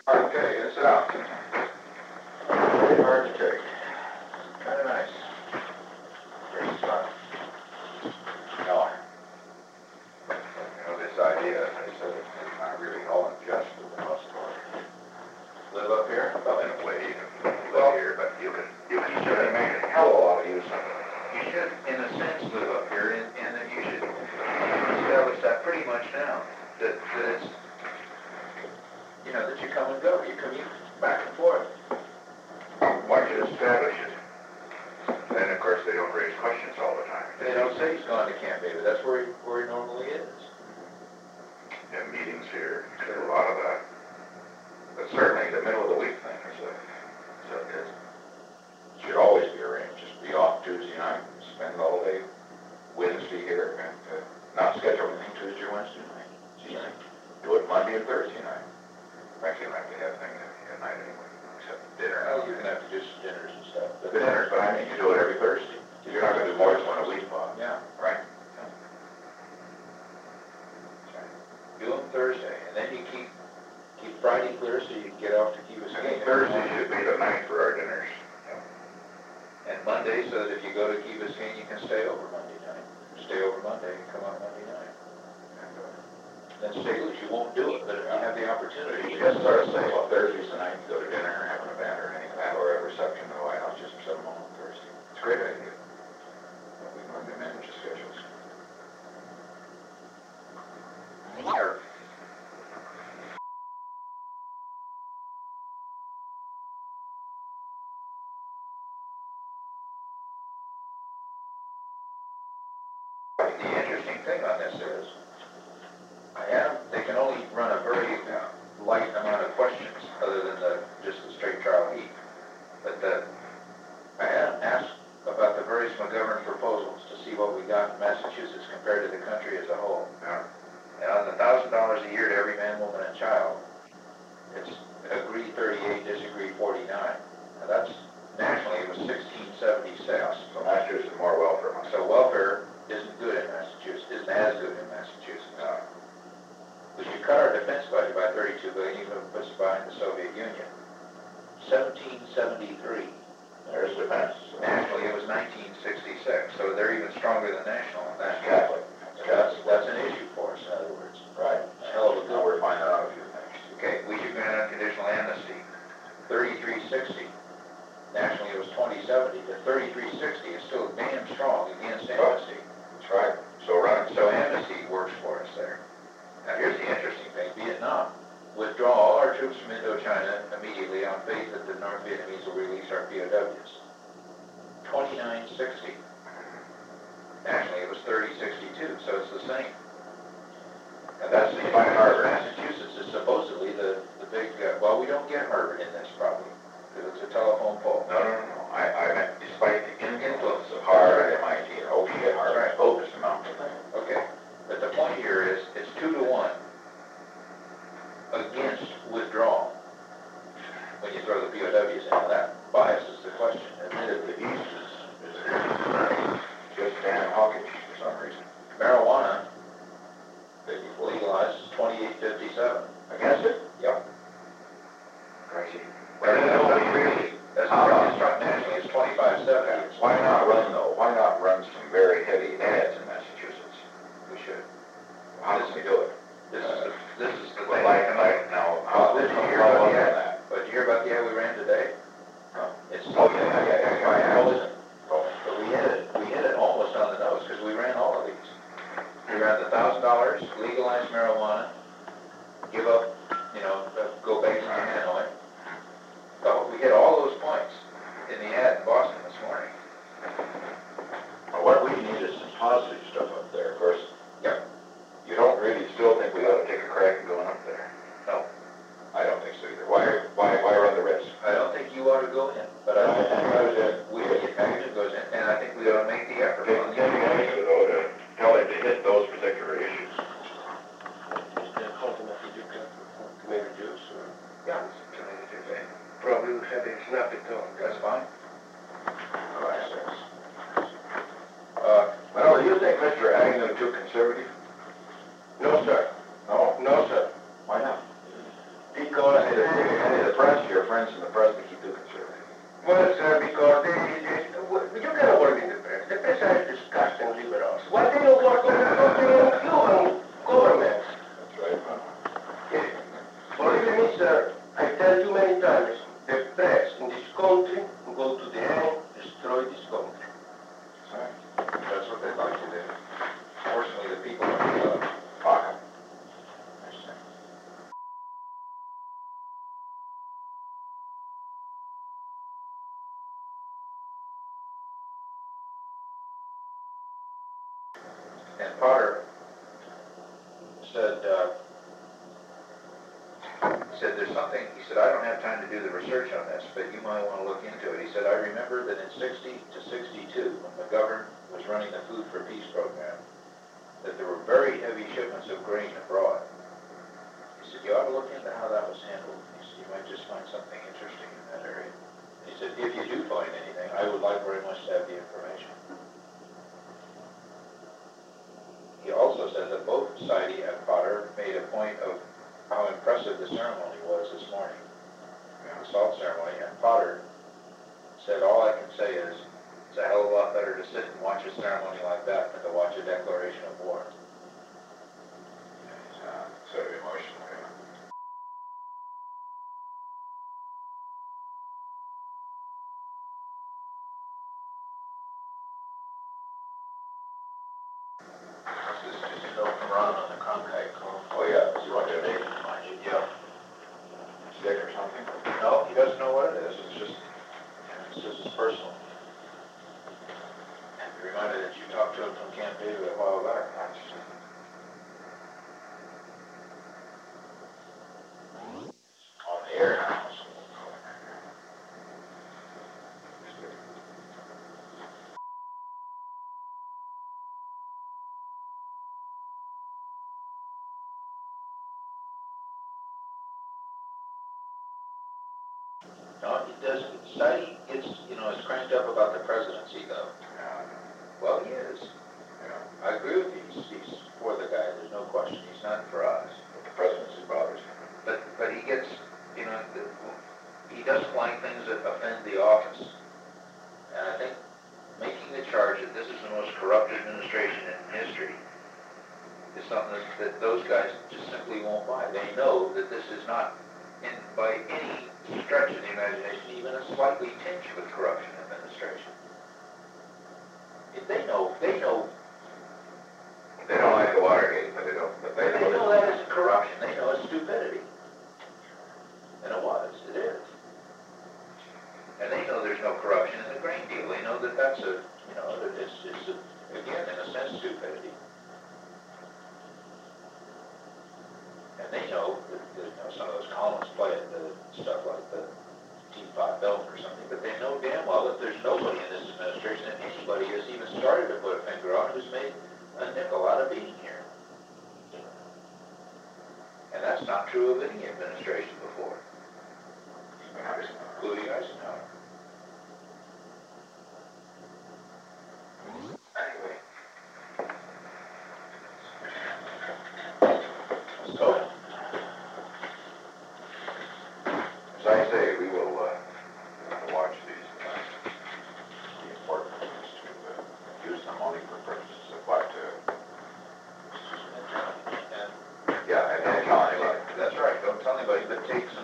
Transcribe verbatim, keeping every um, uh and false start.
Okay, it's out. Very hard to take. Kind of nice. Great stuff. No. You know, this idea, I said, it's not really all unjust to the most part. Live up here? Well, in a way, you can live well, here, but you can, you can you should make a hell of a lot of use of it. You should, in a sense, live up here, and, and that you should establish that pretty much now. That, that it's, you know, that you come and go, you commute back and forth. Why should establish it? Then, of course, they don't raise questions all the time. They don't say he's gone to Camp David. That's where he, where he normally is. Yeah, meetings here, a lot of that. But certainly the middle of the week thing is a, is a, is, should always be arranged. Just be off Tuesday night, spend all day Wednesday here, and uh, not schedule anything Tuesday or Wednesday night. See, like, do it Monday and Thursday night. Actually, like to have things at night anyway, except dinner. Well, you can have to do some dinners and stuff. But dinners, but I mean, you do it every Thursday. You're not going to do more than one a week, Bob. Yeah. Right? Yeah. Right. Do them Thursday, and then you keep keep Friday clear so you can get off to Key Biscayne. I think Thursday should be the night for our dinners. Yeah. And Monday, so that if you go to Key Biscayne, you can stay over Monday night. Stay over Monday and come on Monday night. Then stay loose. You won't do it, but if you have the opportunity, you just sort of say, well, Thursday's the night, you go to dinner or have an event or anything like that, or a reception in the White House, just set them on Thursday. It's a great idea. We can learn to manage the schedules. Here. The interesting thing on this is, I have, they can only run a very uh, light amount of questions other than the, just the straight trial heat. But the, I have asked about the various McGovern proposals to see what we got in Massachusetts compared to the country as a whole. Yeah. And on the one thousand dollars a year to every man, woman, and child, it's agree thirty-eight, disagree forty-nine. Now that's, nationally it was sixteen seventy-six. So Massachusetts is more welfare money. So welfare isn't good in Massachusetts, isn't as good in Massachusetts. No. We should cut our defense budget by thirty-two billion dollars, even if it puts us behind the Soviet Union. seventeen seventy-three. There's defense. Nationally, it was nineteen sixty-six, so they're even stronger than national. That's Catholic. That's, that's an issue for us, in other words. Right. A hell of a good. Now we're finding out a few things. Okay, we should grant unconditional amnesty. thirty-three sixty. Nationally, it was twenty seventy. The thirty-three sixty is still damn strong against amnesty. That's right. So right. So amnesty works for us there. Now here's the interesting thing, Vietnam. Withdraw all our troops from Indochina immediately on faith that the North Vietnamese will release our P O Ws. twenty-nine sixty. Nationally, it was thirty sixty-two, so it's the same. And that's the by Harvard. Massachusetts is supposedly the, the big, uh, well, we don't get Harvard in this probably, because it's a telephone poll. No, no, no, no. I, I meant despite the influence of Harvard, M I T, and O P at Harvard, right. Both this amount of thing. Okay. But the point here is, it's two to one against withdrawal when you throw the P O Ws in. Now that biases the question. Admittedly, the East is, is just damn hawkish for some reason. Marijuana, they legalized, is twenty-eight fifty-seven. Against it? Yep. Crazy. Well, no, really. That's not really struck nationally. It's twenty-five seventy. Why not run, though? Why not run some very heavy ads in Massachusetts? We should. How does we do it? This is the, this is the thing. Like, like, now, how did you hear about the ad? But you hear about the ad we ran today? No. It's, oh, yeah, yeah, yeah, yeah. yeah. I wasn't. Oh, but we hit it, we hit it almost on the nose, because we ran all of these. We ran the one thousand dollars, legalize marijuana, give up, you know, go back to Hanoi. So we hit all those points in the ad in Boston this morning. Well, what we need is some positive stuff up there, of course. Yep. You don't really still think we ought to take a crack at going up there? No. I don't think so either. Why, why, why run the risk? I don't think you ought to go in, but I think uh, we, Paxton goes in, and I think we ought to make the effort. Take the idea, though, to tell him to hit those particular issues. Ultimately, you got tomato juice, or? Yeah, tomato juice. Probably we have a snappy tongue. That's fine. Classics. Uh, well, do you think Mister Agnew too conservative? No, sir. No? No, sir. Why not? Because press, your friends in the press, they keep you conservative. Well, sir, because they, they, you cannot work in the press. The press are disgusting liberals. Why they don't work on the Cuban government? That's right, man. Yeah. Believe me, sir, I tell you many times, the press in this country go to the end, destroy this country. Right. That's what they'd like to do. Fortunately, the people are, uh, pocket. Interesting. And Potter said, uh, he said, there's something, he said, I don't have time to do the research on this, but you might want to look into it. He said, I remember that in sixty to sixty-two, when McGovern was running the Food for Peace program, that there were very heavy shipments of grain abroad. He said, you ought to look into how that was handled. He said, you might just find something interesting in that area. And he said, if you do find anything, I would like very much to have the information. He also said that both Seide and Potter made a point of how impressive the ceremony was this morning, the salt ceremony, and Potter said, all I can say is, it's a hell of a lot better to sit and watch a ceremony like that than to watch a declaration of war. It's uh, sort of emotional, yeah. This is just an open run on the Cronkite Cove. Oh, yeah, so you want to donate it, mind you? Yeah. Stick or something? No, he doesn't know what it is. It's just, it's just his personal. And be reminded that you talked to him from Camp David a while back. On the air now. No, he doesn't. Seide gets, you know, is cranked up about the presidency, though. Yeah. Well, he is. Yeah. I agree with you. He's, he's for the guy. There's no question. He's not for us. But the presidency bothers him. But, but he gets, you know, the, he doesn't like things that offend the office. And I think making the charge that this is the most corrupt administration in history is something that, that those guys just simply won't buy. They know that this is not, in, by any stretch of the imagination, even a slightly tinged with corruption administration. If they know, they know. They don't like the Watergate, but they don't. But they, they know that is corruption. They know it's stupidity. And it was. It is. And they know there's no corruption in the grain deal. They know that that's a, you know, that it's, it's a, again, in a sense, stupidity. And they know that, that you know, some of those columns play it, the stuff like the Teapot Belt or something, but they know damn well that there's nobody in this administration, that anybody has even started to put a finger on, who's made a nickel out of being here. And that's not true of any administration before, including Eisenhower. Anyway. Let's go. As I say, we will uh, watch these, uh, the important things to uh, use the money for purposes of what, uh, and, yeah, and, and tell anybody. That's right, don't tell anybody, but take some